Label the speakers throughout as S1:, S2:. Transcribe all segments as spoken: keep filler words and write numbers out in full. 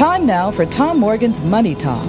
S1: Time now for Tom Morgan's Money Talk.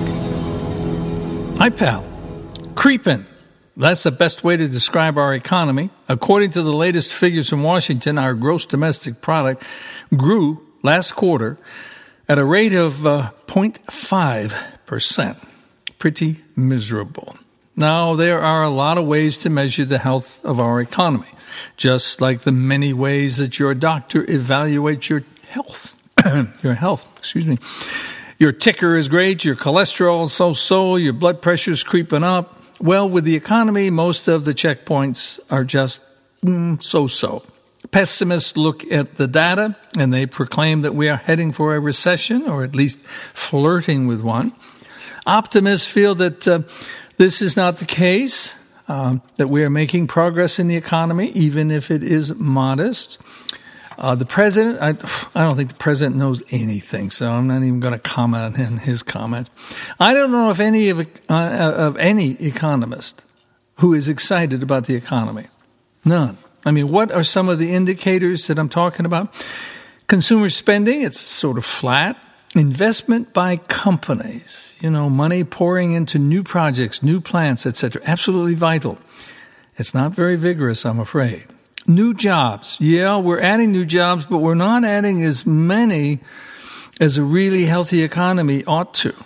S2: Hi, pal. Creepin'. That's the best way to describe our economy. According to the latest figures from Washington, our gross domestic product grew last quarter at a rate of uh, zero point five percent. Pretty miserable. Now, there are a lot of ways to measure the health of our economy, just like the many ways that your doctor evaluates your health. your health, excuse me. Your ticker is great, your cholesterol is so-so, your blood pressure is creeping up. Well, with the economy, most of the checkpoints are just mm, so-so. Pessimists look at the data and they proclaim that we are heading for a recession, or at least flirting with one. Optimists feel that uh, this is not the case, um, that we are making progress in the economy, even if it is modest. Uh, the president, I, I don't think the president knows anything, so I'm not even going to comment on his comments. I don't know if any of, uh, of any economist who is excited about the economy. None. I mean, what are some of the indicators that I'm talking about? Consumer spending, it's sort of flat. Investment by companies, you know, money pouring into new projects, new plants, et cetera, absolutely vital. It's not very vigorous, I'm afraid. New jobs. Yeah, we're adding new jobs, but we're not adding as many as a really healthy economy ought to.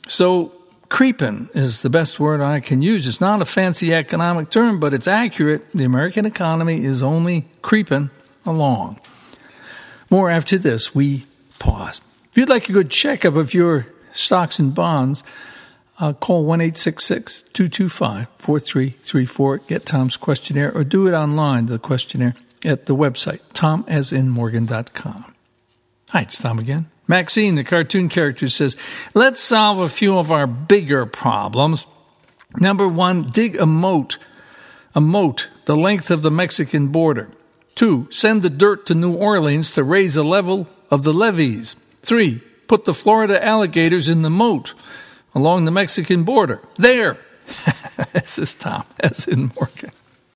S2: So creeping is the best word I can use. It's not a fancy economic term, but it's accurate. The American economy is only creeping along. More after this. We pause. If you'd like a good checkup of your stocks and bonds, Uh, call one eight six six, two two five, four three three four. Get Tom's questionnaire, or do it online, the questionnaire, at the website, tom as in morgan dot com. Hi, it's Tom again. Maxine, the cartoon character, says, let's solve a few of our bigger problems. Number one, dig a moat, a moat the length of the Mexican border. Two, send the dirt to New Orleans to raise the level of the levees. Three, put the Florida alligators in the moat along the Mexican border. There. This is Tom, as in Morgan.